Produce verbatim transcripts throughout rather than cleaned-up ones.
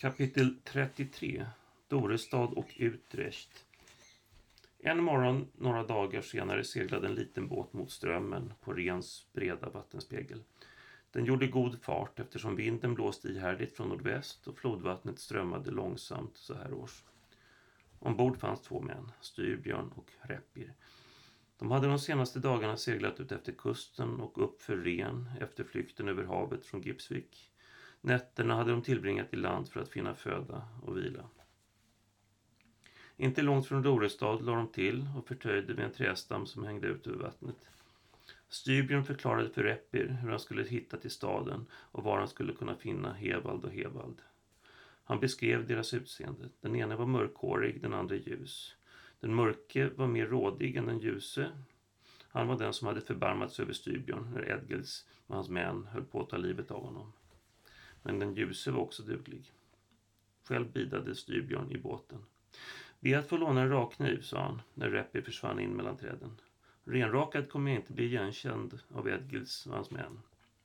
Kapitel trettiotre. Dorestad och Utrecht. En morgon, några dagar senare, seglade en liten båt mot strömmen på Rens breda vattenspegel. Den gjorde god fart eftersom vinden blåste ihärdigt från nordväst och flodvattnet strömmade långsamt så här års. Ombord fanns två män, Styrbjörn och Reppir. De hade de senaste dagarna seglat ut efter kusten och upp för Ren efter flykten över havet från Gipsvik. Nätterna hade de tillbringat i land för att finna föda och vila. Inte långt från Dorestad lade de till och förtöjde vid en trästam som hängde ut över vattnet. Styrbjörn förklarade för Reppir hur han skulle hitta till staden och var han skulle kunna finna Hevald och Hevald. Han beskrev deras utseende. Den ena var mörkhårig, den andra ljus. Den mörke var mer rådig än den ljuse. Han var den som hade förbarmats över Styrbjörn när Edgils med hans män höll på att ta livet av honom. Men den ljuse var också duglig. Själv bidade Styrbjörn i båten. Be att få låna en rakkniv, sa han när Reppir försvann in mellan träden. Renrakad kommer jag inte bli igenkänd av Edgils och hans män.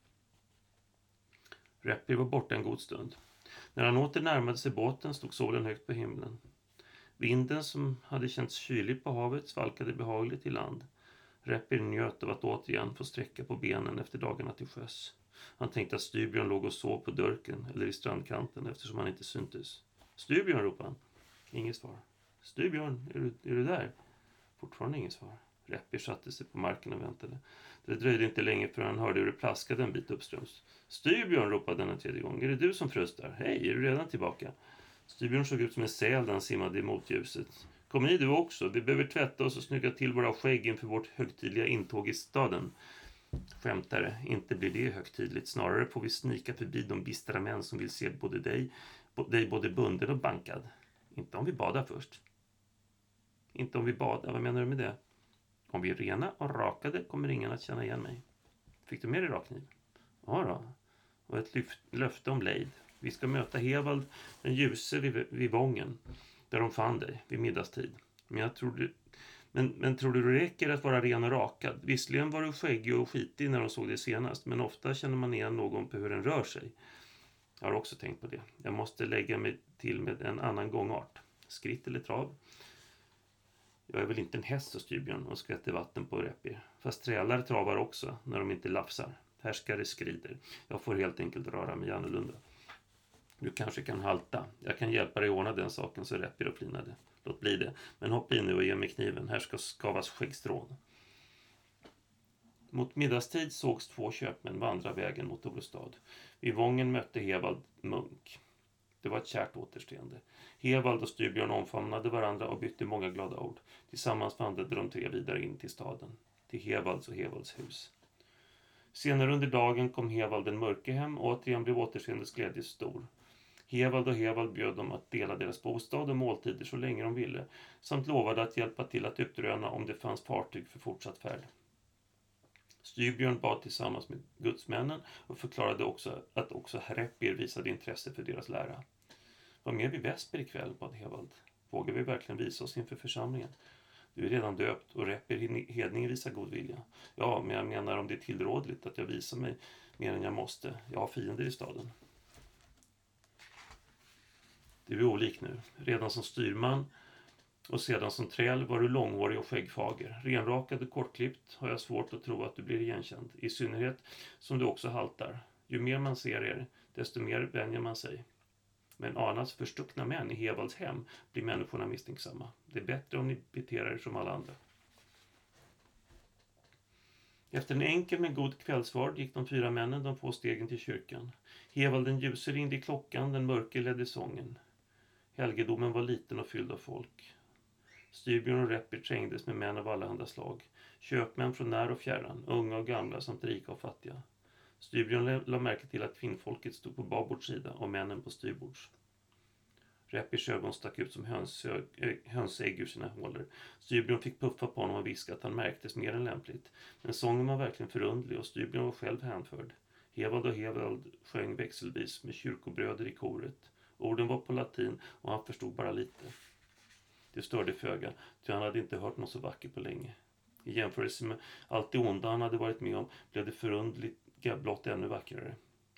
Reppir var borta en god stund. När han åter närmade sig båten stod solen högt på himlen. Vinden som hade känts kylig på havet svalkade behagligt i land. Reppir njöt av att återigen få sträcka på benen efter dagarna till sjöss. Han tänkte att Styrbjörn låg och sov på dörken eller i strandkanten eftersom han inte syntes. Styrbjörn, ropade han. Inget svar. Styrbjörn, är du, är du där? Fortfarande inget svar. Reppir satte sig på marken och väntade. Det dröjde inte länge förrän han hörde hur det plaskade en bit uppströms. Styrbjörn, ropade den en tredje gång. Är det du som fröstar? Hej, är du redan tillbaka? Styrbjörn såg ut som en säl när han simmade emot ljuset. Kom i du också, vi behöver tvätta oss och snygga till våra skägg inför vårt högtidliga intåg i staden. Skämtare, inte blir det högtidligt. Snarare får vi snika förbi de bistra män som vill se både dig, dig både bunden och bankad. Inte om vi badar först. Inte om vi badar, vad menar du med det? Om vi är rena och rakade kommer ingen att känna igen mig. Fick du med dig rakkniv? Ja då. Och ett lyft, löfte om lejd. Vi ska möta Hevald, den ljuse vid, vid Vången, där de fann dig vid middagstid. Men jag tror du, men, men tror du det räcker att vara ren och rakad? Visserligen var du skäggig och skitig när de såg det senast, men ofta känner man igen någon på hur den rör sig. Jag har också tänkt på det. Jag måste lägga mig till med en annan gångart. Skritt eller trav? Jag är väl inte en häst, så Styrbjörn och skvätte vatten på Reppir. Fast trälar travar också när de inte lafsar. Härskare skrider. Jag får helt enkelt röra mig annorlunda. Du kanske kan halta. Jag kan hjälpa dig ordna den saken, så Reppir och flinade. Låt bli det. Men hoppa in nu och ge mig kniven. Här ska skavas skäggstrån. Mot middagstid sågs två köpmän vandra vägen mot Dorestad. Vid Vången mötte Hevald Munk. Det var ett kärt återseende. Hevald och Styrbjörn omfamnade varandra och bytte många glada ord. Tillsammans vandrade de tre vidare in till staden. Till Hevalds och Hevalds hus. Senare under dagen kom Hevald den mörke hem och återigen blev återseendes glädje stor. Hevald och Hevald bjöd dem att dela deras bostad och måltider så länge de ville, samt lovade att hjälpa till att utröna om det fanns fartyg för fortsatt färd. Styrbjörn bad tillsammans med gudsmännen och förklarade också att också Reppir visade intresse för deras lära. Var med vid Vesper ikväll, bad Hevald. Vågar vi verkligen visa oss inför församlingen? Du är redan döpt och Reppir hedning visar god vilja. Ja, men jag menar om det är tillrådligt att jag visar mig mer än jag måste. Jag har fiender i staden. Du är olik nu. Redan som styrman och sedan som träl var du långhårig och skäggfager. Renrakad och kortklippt har jag svårt att tro att du blir igenkänd. I synnerhet som du också haltar. Ju mer man ser er, desto mer vänjer man sig. Men Anas förstuckna män i Hevalds hem blir människorna misstänksamma. Det är bättre om ni beter er som alla andra. Efter en enkel men god kvällsvard gick de fyra männen de få stegen till kyrkan. Hevald den ljuse ringde i klockan, den mörke ledde sången. Helgedomen var liten och fylld av folk. Styrbjörn och Reppir trängdes med män av allehanda slag. Köpmän från när och fjärran, unga och gamla samt rika och fattiga. Styrbjörn la märke till att kvinnfolket stod på babords sida och männen på styrbords. Reppirs ögon stack ut som hönsö, hönsägg ur sina hålor. Styrbjörn fick puffa på honom och viska att han märktes mer än lämpligt. Men sången var verkligen förundlig och Styrbjörn var själv hänförd. Hevald och Hevald sjöng växelvis med kyrkobröder i koret. Orden var på latin och han förstod bara lite. Det störde föga, ty han hade inte hört något så vackert på länge. I jämförelse med allt det onda han hade varit med om blev det förundligt blott ännu vackrare.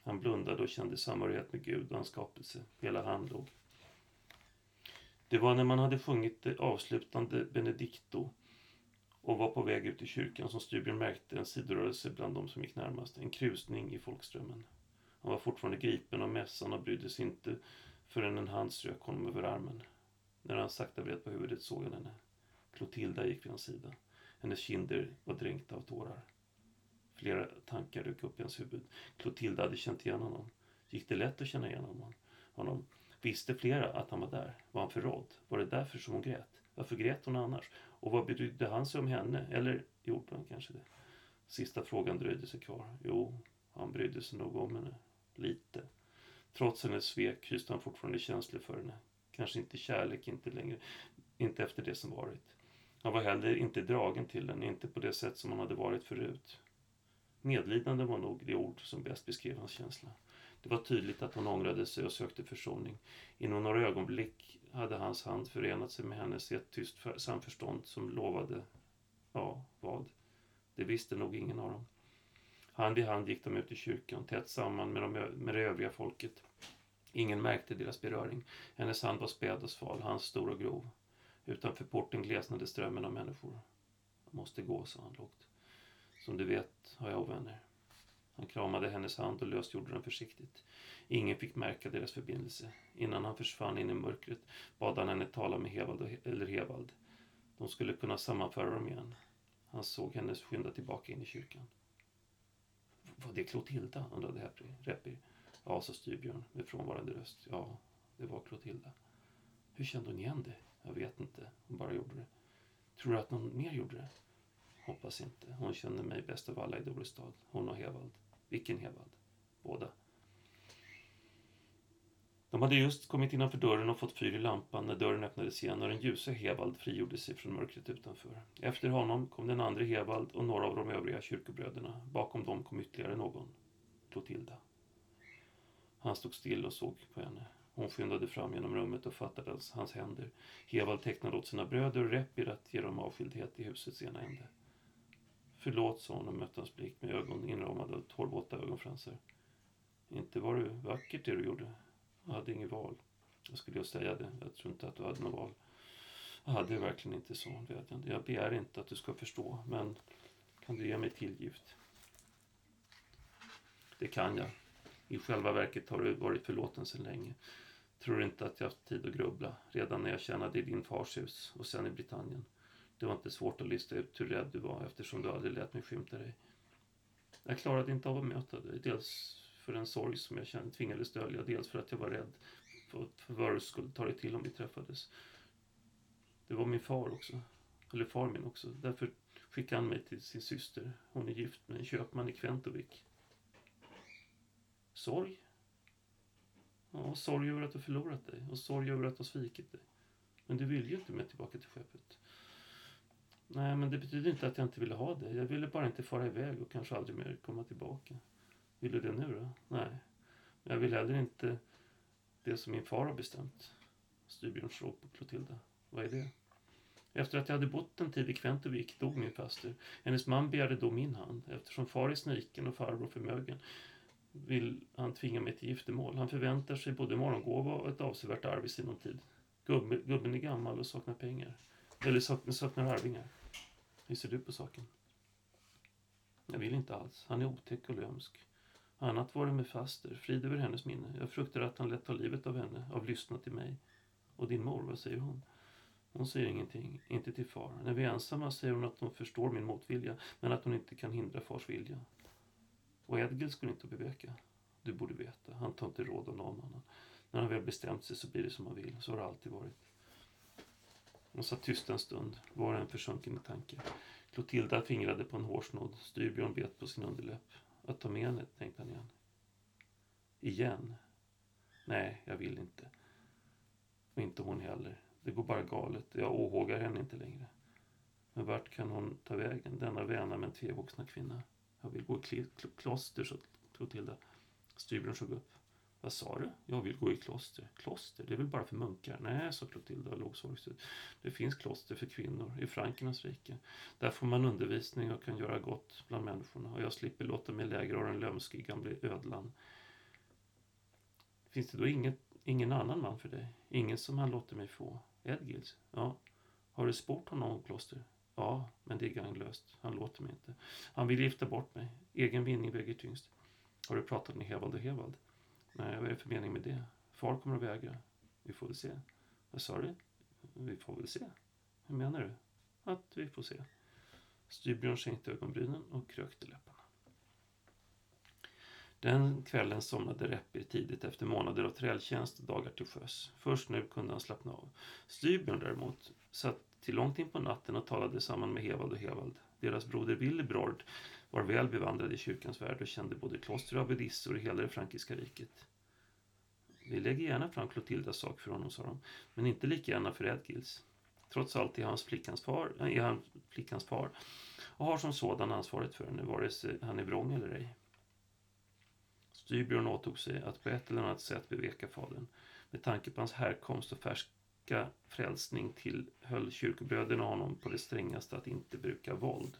Han blundade och kände samhörighet med Gud och hans skapelse. Hela han låg. Det var när man hade sjungit det avslutande Benedicto och var på väg ut i kyrkan som Styrbjörn märkte en sidorörelse bland de som gick närmast. En krusning i folkströmmen. Han var fortfarande gripen av mässan och brydde sig inte förrän en hand strök honom över armen. När han sakta vred på huvudet såg han henne. Clotilda gick vid hans sida. Hennes kinder var dränkta av tårar. Flera tankar dök upp i hans huvud. Clotilda hade känt igen honom. Gick det lätt att känna igen honom? honom? Visste flera att han var där? Var han förrådd? Var det därför som hon grät? Varför grät hon annars? Och vad brydde han sig om henne? Eller gjorde han kanske det? Sista frågan dröjde sig kvar. Jo, han brydde sig nog om henne. Lite. Trots hennes svek hyste han fortfarande känslor för henne. Kanske inte kärlek, inte längre. Inte efter det som varit. Han var heller inte dragen till henne. Inte på det sätt som han hade varit förut. Medlidande var nog det ord som bäst beskrev hans känsla. Det var tydligt att hon ångrade sig och sökte försoning. Inom några ögonblick hade hans hand förenat sig med hennes i ett tyst samförstånd som lovade, ja, vad? Det visste nog ingen av dem. Hand i hand gick de ut i kyrkan, tätt samman med, de, med det övriga folket. Ingen märkte deras beröring. Hennes hand var späd och sval, hans stor och grov. Utanför porten glesnade strömmen av människor. Jag måste gå, sa han lågt. Som du vet har jag ovänner. Han kramade hennes hand och lösgjorde den försiktigt. Ingen fick märka deras förbindelse. Innan han försvann in i mörkret bad han henne tala med Hevald och, eller Hevald. De skulle kunna sammanföra dem igen. Han såg henne skynda tillbaka in i kyrkan. Var det Clotilda? undrade Reppi. Ja, sa Styrbjörn med frånvarande röst. Ja, det var Clotilda. Hur kände hon igen det? Jag vet inte. Hon bara gjorde det. Tror du att någon mer gjorde det? Hoppas inte. Hon kände mig bäst av alla i Dorestad. Hon och Hevald. Vilken Hevald? Båda. De hade just kommit innanför dörren och fått fyr i lampan när dörren öppnades igen och den ljusa Hevald frigjorde sig från mörkret utanför. Efter honom kom den andra Hevald och några av de övriga kyrkobröderna. Bakom dem kom ytterligare någon. Clotilda. Han stod still och såg på henne. Hon skyndade fram genom rummet och fattade hans händer. Hevald tecknade åt sina bröder och Reppi att ge dem avskildhet i husets ena ände. Förlåt, sa hon och mötte hans blick med ögon inramade av tårvåta ögonfransar. Inte var det vackert det du gjorde. Jag hade ingen val. Jag skulle ju säga det. Jag tror inte att du hade något val. Jag hade verkligen inte så. Vädjande. Jag begär inte att du ska förstå. Men kan du ge mig tillgift? Det kan jag. I själva verket har du varit förlåten sedan länge. Tror inte att jag haft tid att grubbla. Redan när jag tjänade i din fars hus och sen i Britannien. Det var inte svårt att lista ut hur rädd du var eftersom du aldrig lät mig skymta dig. Jag klarade inte av att möta dig. Dels för en sorg som jag kände tvingades dölja. Dels för att jag var rädd för, för vad du skulle ta dig till om vi träffades. Det var min far också. Eller far min också. Därför skickade han mig till sin syster. Hon är gift med en köpman i Kventovik. Sorg? Ja, sorg över att du förlorat dig. Och sorg över att du svikit dig. Men du vill ju inte med tillbaka till skeppet. Nej, men det betyder inte att jag inte ville ha det. Jag ville bara inte fara iväg och kanske aldrig mer komma tillbaka. Vill du det nu då? Nej. Men jag vill heller inte det som min far har bestämt. Styrbjörn såg på Clotilda. Vad är det? Efter att jag hade bott en tid i Kventovik dog min faster. Hennes man begärde då min hand. Eftersom far är sniken och farbror förmögen vill han tvinga mig till giftermål. Han förväntar sig både morgongåva och ett avsevärt arv i sinom tid. Gubben, gubben är gammal och saknar pengar. Eller saknar, saknar arvingar. Hur ser du på saken? Jag vill inte alls. Han är otäck och lömsk. Annat var det med faster. Frid över hennes minne. Jag fruktar att han lätt tar livet av henne. Av lyssna till mig. Och din mor, vad säger hon? Hon säger ingenting. Inte till far. När vi är ensamma säger hon att hon förstår min motvilja. Men att hon inte kan hindra fars vilja. Och Edgil skulle inte beveka. Du borde veta. Han tar inte råd av någon annan. När han väl bestämt sig så blir det som han vill. Så har det alltid varit. Hon satt tyst en stund. Var en försjunken i tanke. Clotilda fingrade på en hårsnodd. Styrbjörn bet på sin underläpp. Att ta med henne, tänkte han igen. Igen? Nej, jag vill inte. Och inte hon heller. Det går bara galet. Jag åhågar henne inte längre. Men vart kan hon ta vägen? Denna väna med en tvevuxna kvinna. Jag vill gå i kl- kl- kloster, så Clotilda. Styrbjörn såg upp. Vad sa du? Jag vill gå i kloster. Kloster? Det är väl bara för munkar? Nej, sa Clotilda och låg sorgset. Det finns kloster för kvinnor i Frankernas rike. Där får man undervisning och kan göra gott bland människorna. Och jag slipper låta mig lägra av den lömske gamla ödlan. Finns det då inget, ingen annan man för dig? Ingen som han låter mig få? Edgils? Ja. Har du sport honom om kloster? Ja, men det är gagnlöst. Han låter mig inte. Han vill gifta bort mig. Egen vinning väger tyngst. Har du pratat med Hevald och Hevald? Nej, vad är det för mening med det? Far kommer att vägra. Vi får väl se. Vad sa du? Vi får väl se. Hur menar du? Att vi får se. Styrbjörn sänkte ögonbrynen och krökte läpparna. Den kvällen somnade Reppir tidigt efter månader av trälltjänst och dagar till sjöss. Först nu kunde han slappna av. Styrbjörn däremot satt till långt in på natten och talade samman med Hevald och Hevald. Deras broder Willebrord var väl bevandrad i kyrkans värld och kände både kloster och abbedissor i hela det frankiska riket. Vi lägger gärna fram Klotildas sak för honom, sa de, men inte lika gärna för Edgils. Trots allt är, hans flickans far, är han flickans far och har som sådan ansvaret för henne, vare sig han är vrång eller ej. Styrbjörn åtog sig att på ett eller annat sätt beveka fadern. Med tanke på hans härkomst och färska frälsning tillhöll kyrkobröderna honom på det strängaste att inte bruka våld.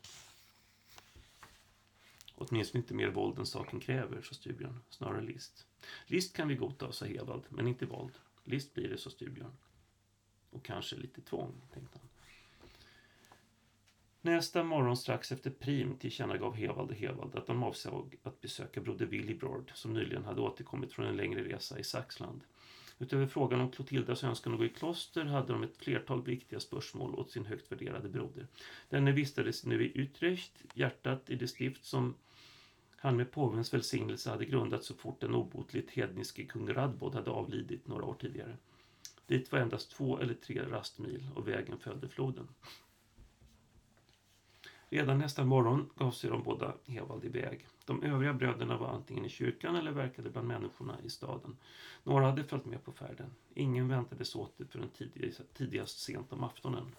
Åtminstone inte mer våld än saken kräver, sa Styrbjörn. Snarare list. List kan vi godta, sa Hevald, men inte våld. List blir det, sa Styrbjörn. Och kanske lite tvång, tänkte han. Nästa morgon strax efter prim tillkännagav Hevald och Hevald att de avsåg att besöka broder Willebrord som nyligen hade återkommit från en längre resa i Saxland. Utöver frågan om Klotildas önskan att gå i kloster hade de ett flertal viktiga spörsmål åt sin högt värderade broder. Denne vistades nu i Utrecht, hjärtat i det stift som han med påvens välsignelse hade grundat så fort den obotligt hedniske kung Radbod hade avlidit några år tidigare. Dit var endast två eller tre rastmil och vägen följde floden. Redan nästa morgon gav sig de båda Hevald iväg. De övriga bröderna var antingen i kyrkan eller verkade bland människorna i staden. Några hade följt med på färden. Ingen väntades åter förrän tidigast, tidigast sent om aftonen.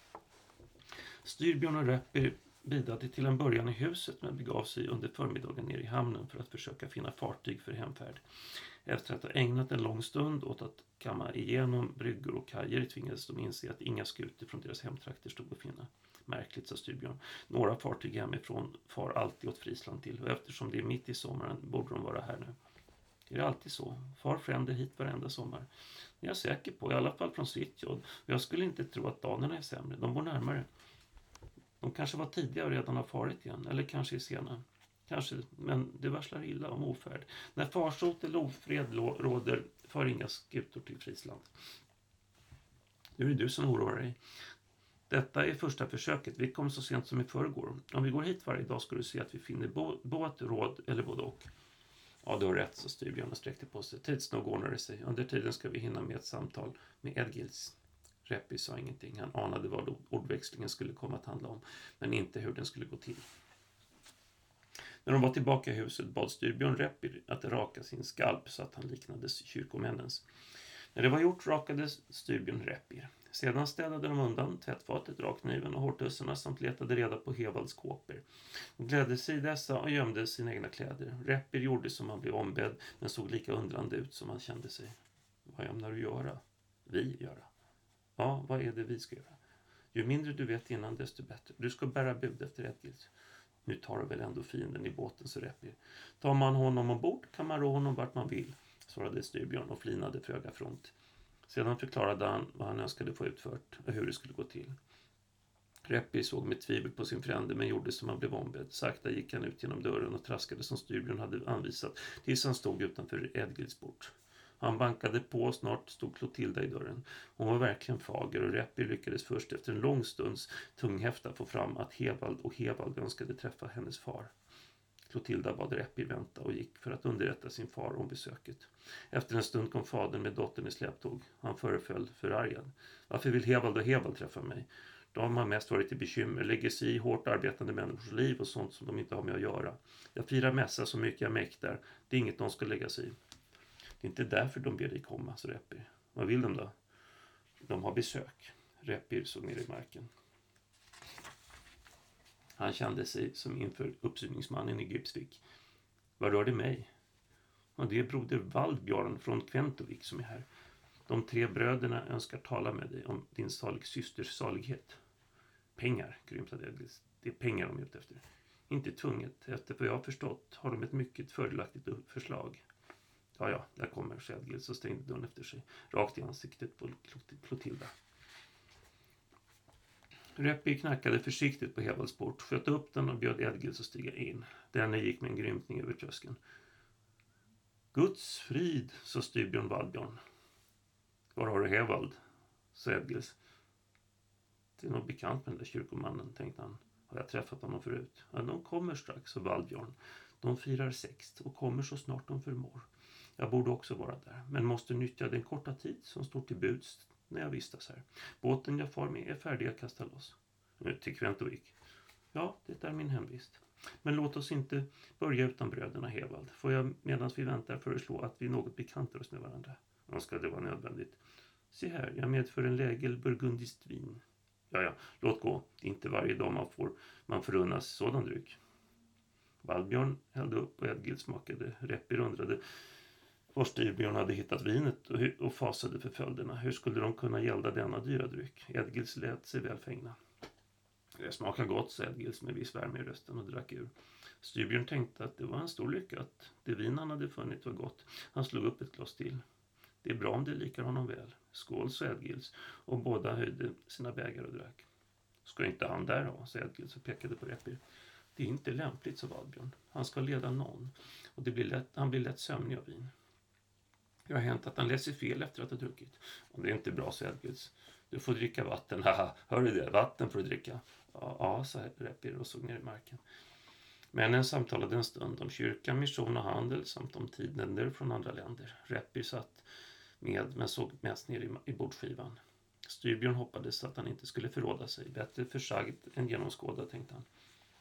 Styrbjörn och Reppir bidade till en början i huset men begav sig under förmiddagen ner i hamnen för att försöka finna fartyg för hemfärd. Efter att ha ägnat en lång stund åt att kamma igenom bryggor och kajer tvingades de inse att inga skuter från deras hemtrakter stod att finna. Märkligt, sa Styrbjörn. Några fartyg hemifrån far alltid åt Friesland till och eftersom det är mitt i sommaren borde de vara här nu. Är det alltid så? Far fränder hit varenda sommar. Det är jag säker på, i alla fall från Svitjod. Jag skulle inte tro att danerna är sämre, de bor närmare. De kanske var tidiga och redan har farit igen, eller kanske är sena. Kanske, men det varslar illa om ofärd. När farsot eller ofred råder för inga skutor till Friesland. Nu är det du som oroar dig. Detta är första försöket. Vi kom så sent som i förrgår. Om vi går hit varje dag ska du se att vi finner bo- båt, råd eller både och. Ja, du har rätt, så Styrbjörn och sträckte på sig. Tids nog ordnar det sig. Under tiden ska vi hinna med ett samtal med Edgils. Reppir sa ingenting. Han anade vad ordväxlingen skulle komma att handla om, men inte hur den skulle gå till. När de var tillbaka i huset bad Styrbjörn Reppir att raka sin skalp så att han liknades kyrkomännens. När det var gjort rakade Styrbjörn Reppir. Sedan städade de undan tvättfatet, rakkniven och hårtusserna samt letade reda på Hevalds kåpor. De glädde sig i dessa och gömde sina egna kläder. Reppir gjorde som han blev ombedd men såg lika undrande ut som han kände sig. Vad ämnar du göra? Vi göra. Ja, vad är det vi ska göra? Ju mindre du vet innan desto bättre. Du ska bära bud efter Edgils. Nu tar du väl ändå fienden i båten, så Reppir. Tar man honom ombord kan man rå honom vart man vill, svarade Styrbjörn och flinade föga front. Sedan förklarade han vad han önskade få utfört och hur det skulle gå till. Reppir såg med tvivel på sin frände men gjorde som han blev ombedd. Sakta gick han ut genom dörren och traskade som Styrbjörn hade anvisat tills han stod utanför Edgils port. Han bankade på och snart stod Klotilda i dörren. Hon var verkligen fager och Reppir lyckades först efter en lång stunds tunghäfta få fram att Hevald och Hevald önskade träffa hennes far. Klotilda bad Reppir vänta och gick för att underrätta sin far om besöket. Efter en stund kom fadern med dottern i släptåg. Han föreföll förargad. Varför vill Hevald och Hevald träffa mig? De har mest varit i bekymmer, lägger sig i hårt arbetande människors liv och sånt som de inte har med att göra. Jag firar mässa så mycket jag mäktar. Det är inget de ska lägga sig i. Det är inte därför de ber dig komma, så Reppir. Vad vill de då? De har besök. Reppir såg ner i marken. Han kände sig som inför uppsyningsmannen i Gipsvik. Vad rör det mig? Och det är broder Valdbjörn från Kventovik som är här. De tre bröderna önskar tala med dig om din salig systers salighet. Pengar, grymtade Edgils. Det är pengar de är ute efter. Inte tvunget. Efter vad jag har förstått har de ett mycket fördelaktigt förslag. Ja, ja, jag kommer, sa Edgils och stängde dörren efter sig, rakt i ansiktet på Clotilda. Reppi knackade försiktigt på Hevalds port, sköt upp den och bjöd Edgils att stiga in. Denne gick med en grymtning över tröskeln. Guds frid, sa Styrbjörn Valbjörn. Var har du Hevald, sa Edgils. Det är nog bekant med den där kyrkomannen, tänkte han. Har jag träffat honom förut? Ja, de kommer strax, sa Valbjörn. De firar sext och kommer så snart de förmår. Jag borde också vara där, men måste nyttja den korta tid som står till buds när jag vistas här. Båten jag far med är färdig att kasta loss. Nu till Kventovik. Ja, det är min hemvist. Men låt oss inte börja utan bröderna Hevald. Får jag medan vi väntar föreslå att vi något bekantar oss med varandra? Ja, ska det vara nödvändigt. Se här, jag medför en lägel burgundiskt vin. Ja, ja, låt gå. Inte varje dag man får man förunnas sådan dryck. Valbjörn hällde upp och Edgil smakade. Reppi undrade var Styrbjörn hade hittat vinet och, och fasade för följderna. Hur skulle de kunna gälda denna dyra dryck? Edgils lät sig väl fängna. Det smakar gott, sa Edgils med viss värme i rösten och drack ur. Styrbjörn tänkte att det var en stor lycka att det vin han hade funnit var gott. Han slog upp ett glas till. Det är bra om det likar honom väl. Skål, sa Edgils, och båda höjde sina bägare och drack. Ska inte han där ha, sa Edgils och pekade på Reppi. Det är inte lämpligt, sa Valbjörn. Han ska leda någon, och det blir lätt, han blir lätt sömnig av vin. Det har hänt att han läser fel efter att ha druckit. Och det är inte bra, sa Edgils. Du får dricka vatten. Haha, hör du det? Vatten får du dricka. Ja, ja, sa Reppi och såg ner i marken. Männen samtalade en stund om kyrkan, mission och handel samt om tidländer från andra länder. Reppi satt med men såg mest ner i, i bordskivan. Styrbjörn hoppades att han inte skulle förråda sig. Bättre försagd än genomskådad, tänkte han.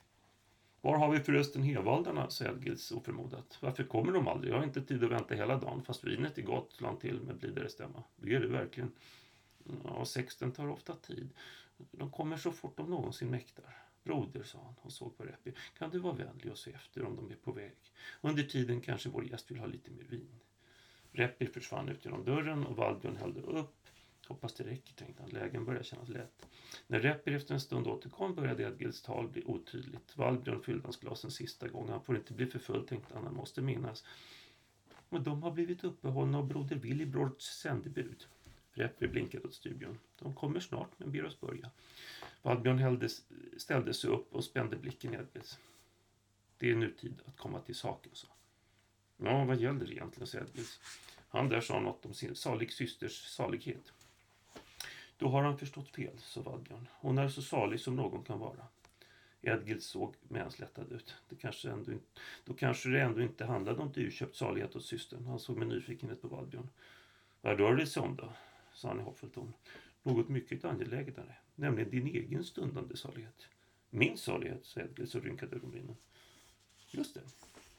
Var har vi förresten Hevaldarna, sa Edgils oförmodat. Varför kommer de aldrig? Jag har inte tid att vänta hela dagen, fast vinet är gott, lade han till med blidare stämma. Det är det verkligen. Ja, sexten tar ofta tid. De kommer så fort de någonsin mäktar. Broder, sa han och såg på Reppi. Kan du vara vänlig och se efter om de är på väg? Under tiden kanske vår gäst vill ha lite mer vin. Reppi försvann ut genom dörren och Valbjörn hällde upp. Hoppas det räcker, tänkte han. Lägen började kännas lätt. När Reppi efter en stund återkom började Edgils tal bli otydligt. Valbjörn fyllde hans glas en sista gång. Han får inte bli för full, tänkte han. Han måste minnas. Men de har blivit uppehållna av broder Willibrords sändebud. Reppi blinkade åt Styrbjörn. De kommer snart, men ber oss börja. Valbjörn hällde, ställde sig upp och spände blicken i Edgils. Det är nu tid att komma till saken, så. Ja, vad gäller det egentligen, sa Edgils. Han där sa något om sin salig systers salighet. Då har han förstått fel, sa Valbjörn. Hon är så salig som någon kan vara. Edgils såg mänslättad ut. Det kanske ändå inte, då kanske det ändå inte handlade om dyrköpt salighet åt systern. Han såg med nyfikenhet på Valbjörn. Vad rör det sig om då, sa han i hoppfull ton. Något mycket angelägnare, nämligen din egen stundande salighet. Min salighet, sa Edgils och rynkade ögonbrynen. Just det.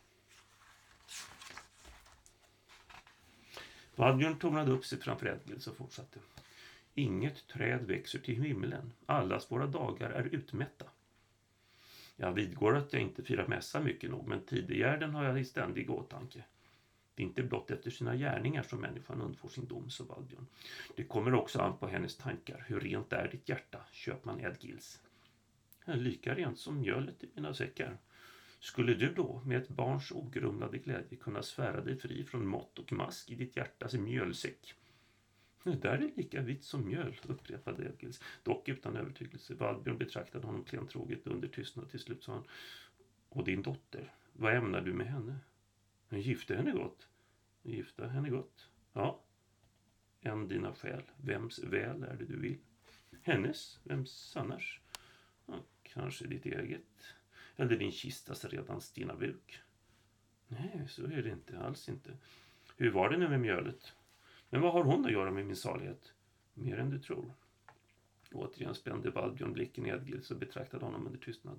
Valbjörn tonade upp sig framför Edgils och fortsatte. Inget träd växer till himlen. Allas våra dagar är utmätta. Jag vidgår att jag inte firar mässa mycket nog, men tidigärden har jag i ständig åtanke. Det är inte blott efter sina gärningar som människan undfår sin dom, sa Valbjörn. Det kommer också an på hennes tankar. Hur rent är ditt hjärta, köpman Edgils? Lika rent som mjölet i mina säckar. Skulle du då med ett barns ogrumlade glädje kunna svära dig fri från mått och mask i ditt hjärtas mjölsäck? Det där är lika vitt som mjöl, upprepade Edgils, dock utan övertygelse. Valbjörn betraktade honom klentroget under tystnad. Till slut sa han, och din dotter, vad ämnar du med henne? Gifta henne gott. Gifta henne gott. Ja. En dina skäl. Vems väl är det du vill? Hennes? Vems annars? Ja, kanske ditt eget. Eller din kistas redan stina buk. Nej, så är det inte. Alls inte. Hur var det nu med mjölet? Men vad har hon att göra med min salighet? Mer än du tror. Återigen spände Valbjörn blicken i Edgils och betraktade honom under tystnad.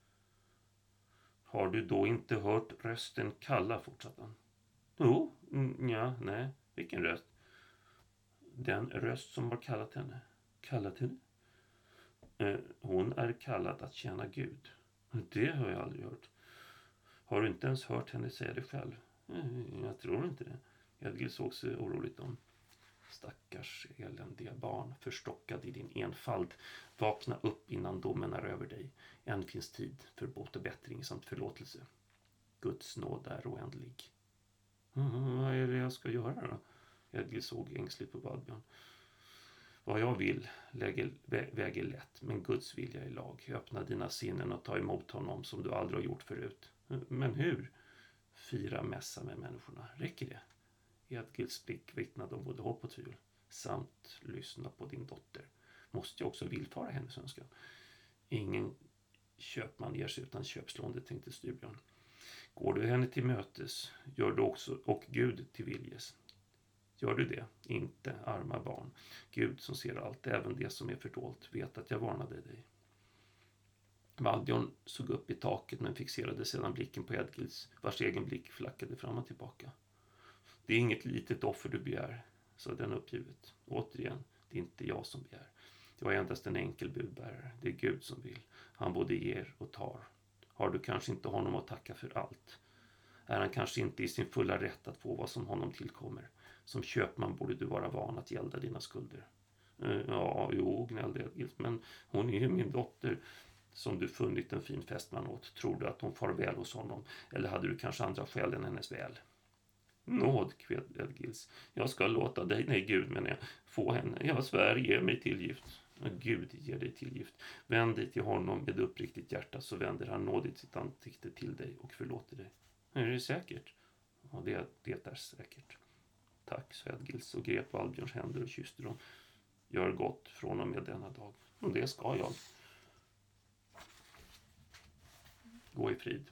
Har du då inte hört rösten kalla, fortsatte han. Jo, mm, ja, nej. Vilken röst? Den röst som har kallat henne. Kallat henne? Eh, hon är kallad att tjäna Gud. Det har jag aldrig hört. Har du inte ens hört henne säga det själv? Eh, jag tror inte det. Edgil såg sig oroligt om. Stackars eländiga barn, förstockad i din enfald. Vakna upp innan domen är över dig. Än finns tid för bot och bättring samt förlåtelse. Guds nåd är oändlig. Mm, vad är det jag ska göra då? Edgil såg ängsligt på Valbjörn. Vad jag vill lägger, vä, väger lätt, men Guds vilja är lag. Öppna dina sinnen och ta emot honom som du aldrig har gjort förut. Men hur? Fira mässa med människorna. Räcker det? Edgils blick vittnade om både hopp och tvivel. Samt lyssna på din dotter. Måste jag också villfara hennes önskan? Ingen köpman ger sig utan köpslående, tänkte Styrbjörn. Går du henne till mötes, gör du också och Gud till viljes. Gör du det? Inte, arma barn. Gud som ser allt, även det som är fördolt, vet att jag varnade dig. Valbjörn såg upp i taket men fixerade sedan blicken på Edgils, vars egen blick flackade fram och tillbaka. Det är inget litet offer du begär, sa den uppgivet. Återigen, det är inte jag som begär. Jag är endast en enkel budbärare. Det är Gud som vill. Han både ger och tar. Har du kanske inte honom att tacka för allt? Är han kanske inte i sin fulla rätt att få vad som honom tillkommer? Som köpman borde du vara van att gälda dina skulder. Ja, jo, gnällde Edgil, men hon är ju min dotter som du funnit en fin fästman åt. Tror du att hon far väl hos honom? Eller hade du kanske andra skäl än hennes väl? Nåd, kved Edgils. Jag ska låta dig, nej Gud men jag, få henne. Jag svär, ge mig tillgift. Gud ger dig tillgift. Vänd dig till honom med uppriktigt hjärta, så vänder han nådigt sitt ansikte till dig och förlåter dig. Är det säkert? Ja, det, det är säkert. Tack, sa Edgils och grep Valbjörns händer och kysste dem. Gör gott från och med denna dag. Och det ska jag. Gå i frid.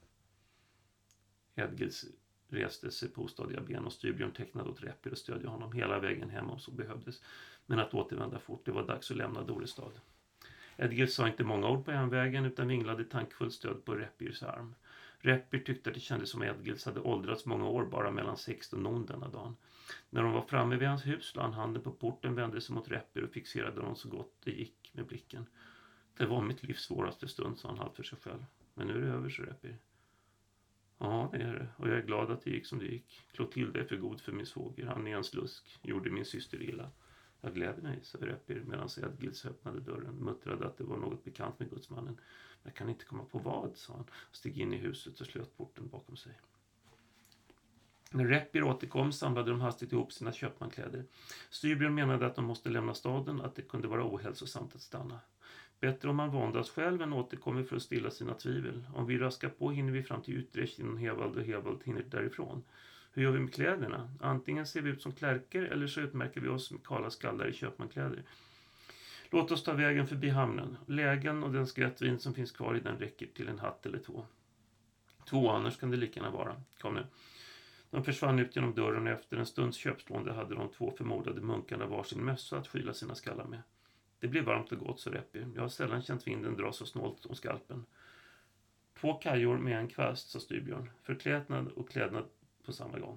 Edgils reste sig på ostadiga ben och Styrbjörn tecknade åt Reppir och stödde honom hela vägen hem om så behövdes. Men att återvända fort, det var dags att lämna Dorestad. Edgil sa inte många ord på hemvägen utan vinglade tankfullt stöd på Reppirs arm. Reppir tyckte att det kändes som Edgils hade åldrats många år bara mellan sex och non denna dagen. När de var framme vid hans hus la han handen på porten, vände sig mot Reppir och fixerade dem så gott det gick med blicken. Det var mitt livs svåraste stund, sa han halvt för sig själv. Men nu är det över, så Reppir. Ja, det är det. Och jag är glad att det gick som det gick. Clotilde är för god för min svåger. Han är en slusk. Gjorde min syster illa. Jag gläder mig, sa Reppir medan Edgils öppnade dörren. Muttrade att det var något bekant med gudsmannen. Jag kan inte komma på vad, sa han. Steg in i huset och slöt porten bakom sig. När Reppir återkom samlade de hastigt ihop sina köpmankläder. Styrbjörn menade att de måste lämna staden, att det kunde vara ohälsosamt att stanna. Bättre om man vandas själv än återkommer för att stilla sina tvivel. Om vi raskar på hinner vi fram till Utrecht innan Hevald och Hevald hinner därifrån. Hur gör vi med kläderna? Antingen ser vi ut som klärker eller så utmärker vi oss med kala skallar i köpmankläder. Låt oss ta vägen förbi hamnen. Lägen och den skrättvin som finns kvar i den räcker till en hatt eller två. Två, annars kan det lika gärna vara. Kom nu. De försvann ut genom dörren och efter en stunds köpslående hade de två förmodade munkarna varsin mössa att skyla sina skallar med. Det blev varmt och gott, så Reppir. Jag har sällan känt vinden dra så snålt om skalpen. Två kajor med en kvast, sa Styrbjörn. Förklädnad och klädnad på samma gång.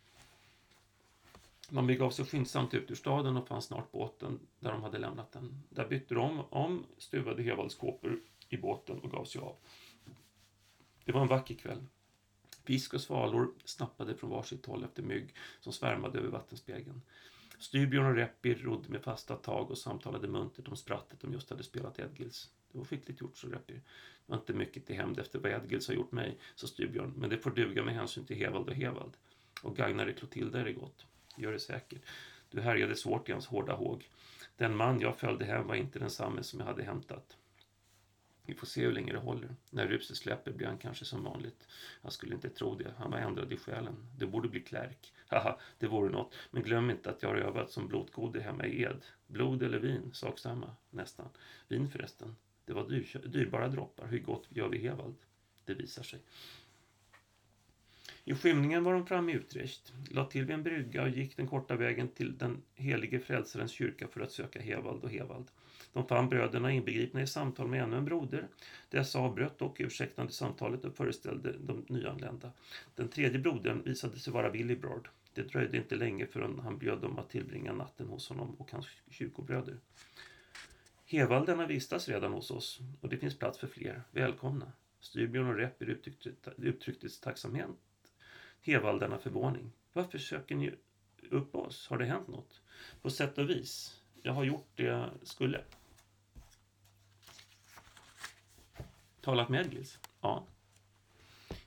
De begav sig skyndsamt ut ur staden och fann snart båten där de hade lämnat den. Där bytte de om, stuvade Hevalds kåpor i båten och gav sig av. Det var en vacker kväll. Fisk och svalor snappade från varsitt håll efter mygg som svärmade över vattenspegeln. Styrbjörn och Reppir rodde med fasta tag och samtalade muntert om sprattet de just hade spelat Edgils. Det var skickligt gjort, så Reppir. Det var inte mycket till hämnd efter vad Edgils har gjort mig, sa Styrbjörn, men det får duga med hänsyn till Hevald och Hevald. Och gagnar det Clotilde är det gott. Gör det säkert. Du härjade svårt i hans hårda håg. Den man jag följde hem var inte densamme som jag hade hämtat. Vi får se hur länge det håller. När ruset släpper blir han kanske som vanligt. Jag skulle inte tro det. Han var ändrad i själen. Det borde bli klärk. Haha, det vore något. Men glöm inte att jag har övat som blodgode hemma i Ed. Blod eller vin, sak samma. Nästan. Vin förresten. Det var dyr, dyrbara droppar. Hur gott gör vi Hevald? Det visar sig. I skymningen var de framme i Utrecht. La till vid en brygga och gick den korta vägen till den helige frälsarens kyrka för att söka Hevald och Hevald. De fann bröderna inbegripna i samtal med ännu en broder. Dessa avbröt och ursäktande samtalet och föreställde de nyanlända. Den tredje brodern visade sig vara Willibrord. Det dröjde inte länge förrän han bjöd dem att tillbringa natten hos honom och hans kyrkobröder. Hevaldarna vistas redan hos oss och det finns plats för fler. Välkomna. Styrbjörn och Reppir uttryckte, uttryckte tacksamhet. Hevaldarna förvåning. Varför söker ni upp oss? Har det hänt något? På sätt och vis. Jag har gjort det jag skulle. Talat med Edgils? Ja.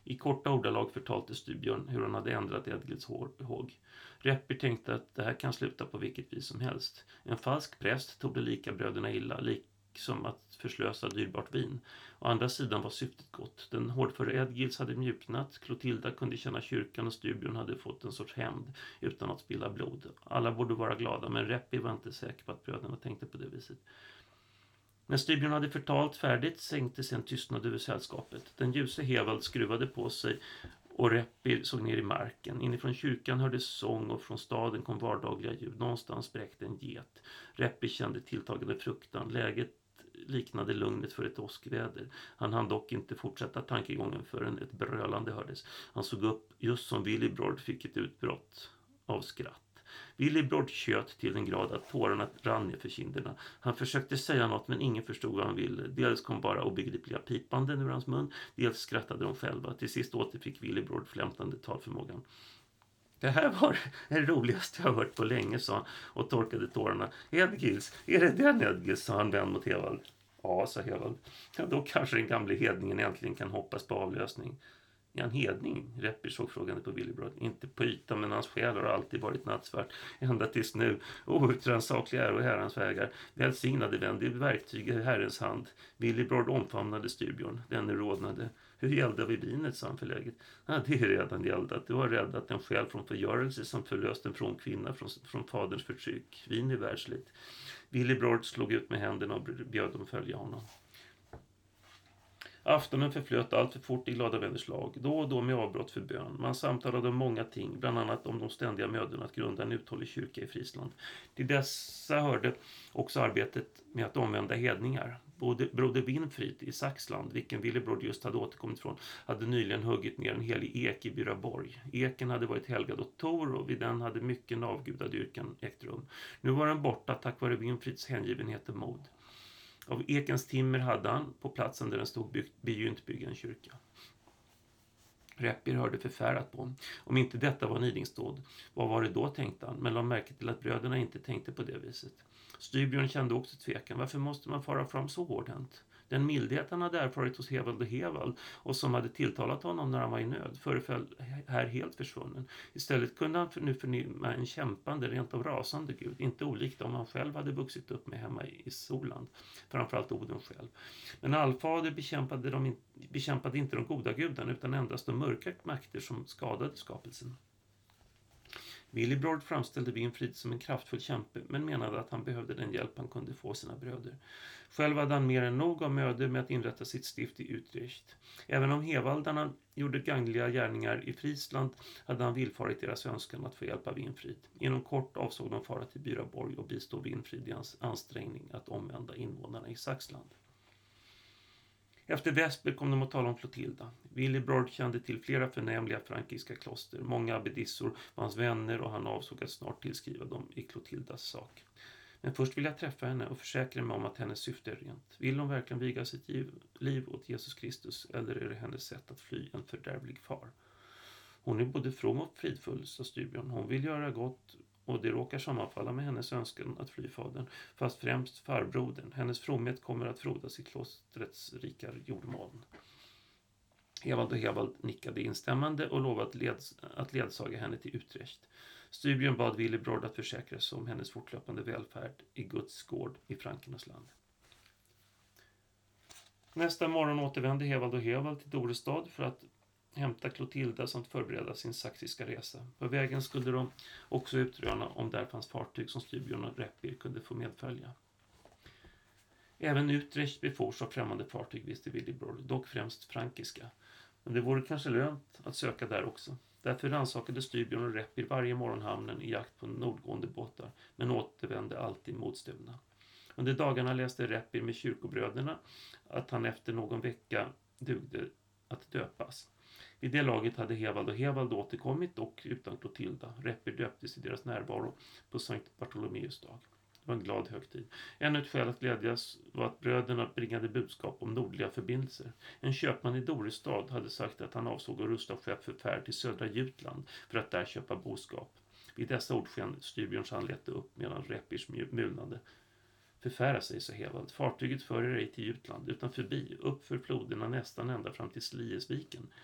I korta ordalag förtalte Styrbjörn hur han hade ändrat Edgils håg. Reppir tänkte att det här kan sluta på vilket vis som helst. En falsk präst tog det lika bröderna illa, liksom att förslösa dyrbart vin. Å andra sidan var syftet gott. Den hårdföre Edgils hade mjuknat, Klotilda kunde känna kyrkan och Styrbjörn hade fått en sorts hämnd utan att spilla blod. Alla borde vara glada, men Reppir var inte säker på att bröderna tänkte på det viset. När Styrbjörn hade förtalt färdigt sänkte sig en tystnad över sällskapet. Den ljuse Hevald skruvade på sig och Reppir såg ner i marken. Inifrån kyrkan hördes sång och från staden kom vardagliga ljud. Någonstans spräckte en get. Reppir kände tilltagande fruktan. Läget liknade lugnet för ett åskväder. Han hann dock inte fortsätta tankegången förrän ett brölande hördes. Han såg upp just som Willibrord fick ett utbrott av skratt. Willibrord tjöt till den grad att tårarna rann ner för kinderna. Han försökte säga något men ingen förstod vad han ville. Dels kom bara obegripliga pipanden ur hans mun, dels skrattade de själva. Till sist återfick Willibrord flämtande talförmågan. Det här var det roligaste jag hört på länge, sa han och torkade tårarna. Edgils, är det den Edgils, sa han vänd mot Hevald. Ja, sa Hevald. Ja, då kanske den gamle hedningen äntligen kan hoppas på avlösning. Är han hedning? Reppir såg frågande på Willibrord. Inte på ytan, men hans själ har alltid varit nattsvart. Ända tills nu. Outrannsakliga är och herrans vägar. Välsignade vän, det är verktyg i herrens hand. Willibrord omfamnade Styrbjörn. Denne rodnade. Hur gällde vi vinet, sa han förläget. Ja, det är redan gäldat. Du har räddat en själ från förgörelse som förlöst en från kvinna från, från faderns förtryck. Vin är världsligt. Willibrord slog ut med händerna och bjöd dem följa honom. Aftonen förflöt allt för fort i glada vänners lag, då och då med avbrott för bön. Man samtalade om många ting, bland annat om de ständiga mödorna att grunda en uthållig kyrka i Friesland. Till dessa hörde också arbetet med att omvända hedningar. Både broder Winfrid i Saxland, vilken Willibrord just hade återkommit från, hade nyligen huggit ner en helig ek i Byraborg. Eken hade varit helgad åt Tor och vid den hade mycket avgudadyrkan ägt rum. Nu var den borta tack vare Winfrids hängivenhet och mod. Av ekens timmer hade han, på platsen där den stod, byggt, begynt bygga en kyrka. Reppir hörde förfärat på. Om inte detta var nidingsdåd, vad var det då, tänkte han, men la märke till att bröderna inte tänkte på det viset. Styrbjörn kände också tvekan. Varför måste man fara fram så hårdhänt? Den mildhet han hade erfarit hos Hevald och Hevald och som hade tilltalat honom när han var i nöd föreföll här helt försvunnen. Istället kunde han nu förnimma en kämpande, rent av rasande gud, inte olikt om han själv hade vuxit upp med hemma i Soland, framförallt Oden själv. Men allfader bekämpade, de, bekämpade inte de goda gudarna utan endast de mörka makter som skadade skapelsen. Willibrord framställde Winfrid som en kraftfull kämpe men menade att han behövde den hjälp han kunde få sina bröder. Själv hade han mer än nog av möde med att inrätta sitt stift i Utrecht. Även om hevaldarna gjorde gagnliga gärningar i Friesland hade han villfarit deras önskan att få hjälpa Winfrid. Inom kort avsåg de fara till Byraborg och bistå Winfrid i hans ansträngning att omvända invånarna i Saxland. Efter Vesper kom de att tala om Klotilda. Willibrord kände till flera förnämliga frankiska kloster. Många abbedissor var hans vänner och han avsåg att snart tillskriva dem i Klotildas sak. Men först vill jag träffa henne och försäkra mig om att hennes syfte är rent. Vill hon verkligen viga sitt liv åt Jesus Kristus eller är det hennes sätt att fly en fördärvlig far? Hon är både from och fridfull, sa Styrbjörn. Hon vill göra gott och det råkar sammanfalla med hennes önskan att fly fadern, fast främst farbrodern. Hennes fromhet kommer att frodas i klostrets rika jordmån. Hevald och Hevald nickade instämmande och lovade att, leds- att ledsaga henne till Utrecht. Styrbjörn bad Willibrord att försäkra sig om hennes fortlöpande välfärd i Guds gård i Frankernas land. Nästa morgon återvände Hevald och Hevald till Dorestad för att hämta Klotilda samt förbereda sin saxiska resa. På vägen skulle de också utröna om där fanns fartyg som Styrbjörn och Reppir kunde få medfölja. Även Utrecht befors av främmande fartyg, visste Willibrord, dock främst frankiska. Men det vore kanske lönt att söka där också. Därför rannsakade Styrbjörn och Reppir varje morgon hamnen i jakt på nordgående båtar, men återvände alltid motstulna. Under dagarna läste Reppir med kyrkobröderna att han efter någon vecka dugde att döpas. Vid det laget hade Hevald och Hevald återkommit och utan Klotilda. Reppir döptes i deras närvaro på Sankt Bartolomeus dag. Det var en glad högtid. Ännu ett skäl att glädjas var att bröderna bringade budskap om nordliga förbindelser. En köpman i Dorestad hade sagt att han avsåg att rusta skepp för färd till södra Jutland för att där köpa boskap. Vid dessa ord sken Styrbjörns anlete upp medan Reppirs mulnade. Förfära sig, sa Hevald. Fartyget för er ej till Jutland utan förbi, upp för floderna nästan ända fram till Sliesviken.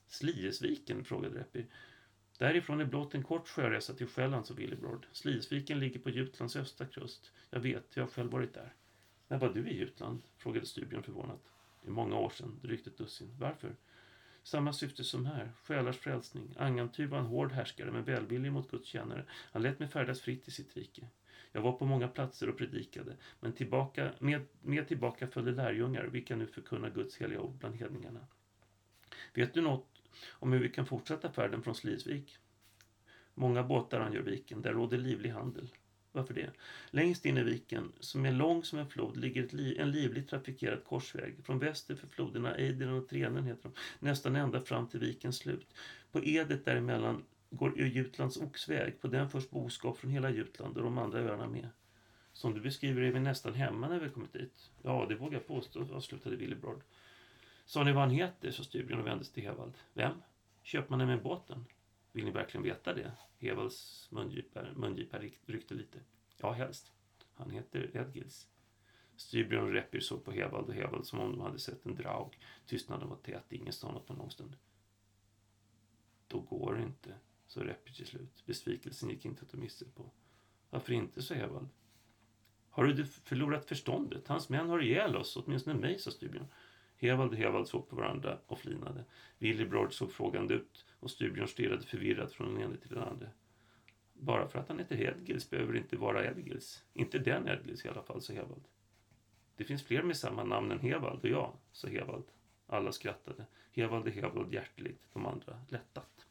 Sliesviken, frågade Reppi. Därifrån är blott en kort sjöresa till Själland, sa Willibrord. Sliesviken ligger på Jutlands östra kust. Jag vet, jag har själv varit där. När var du i Jutland? Frågade Styrbjörn förvånat. Det är många år sedan, drygt ett dussin. Varför? Samma syfte som här, själars frälsning. Angantyr var en hård härskare men välvillig mot Guds tjänare. Han lät mig färdas fritt i sitt rike. Jag var på många platser och predikade, men tillbaka, med, med tillbaka följde lärjungar, vilka nu förkunnar Guds heliga ord bland hedningarna. Vet du något om hur vi kan fortsätta färden från Sliesvik? Många båtar angör viken, där råder livlig handel. Varför det? Längst in i viken, som är lång som en flod, ligger ett li- en livligt trafikerad korsväg. Från väster för floderna Ejdern och Trenen heter de, nästan ända fram till vikens slut. På edet däremellan går Jutlands oxväg. På den förs boskap från hela Jutland och de andra öarna med. Som du beskriver är vi nästan hemma när vi kommit dit. Ja, det vågar jag påstå, avslutade Willibrord. Sa ni vad han heter, så Styrbjörn och vändes till Hevald. Vem? Köpmannen med båten? Vill ni verkligen veta det? Hevalds mungipar ryckte lite. Ja, helst. Han heter Edgils. Styrbjörn och Reppi såg på Hevald och Hevald som om de hade sett en draug. Tystnaden var tät, ingen sa något på en lång stund. Då går det inte, så Reppi till slut. Besvikelsen gick inte att missa på. Varför inte, så Hevald? Har du förlorat förståndet? Hans män har ihjäl oss, åtminstone mig, sa Styrbjörn. Hevald och Hevald såg på varandra och flinade. Willibrord såg frågande ut och Styrbjörn stirrade förvirrat från den ene till den andra. Bara för att han heter Edgils behöver det inte vara Edgils. Inte den Edgils i alla fall, sa Hevald. Det finns fler med samma namn än Hevald och jag, sa Hevald. Alla skrattade. Hevald och Hevald hjärtligt, de andra lättat.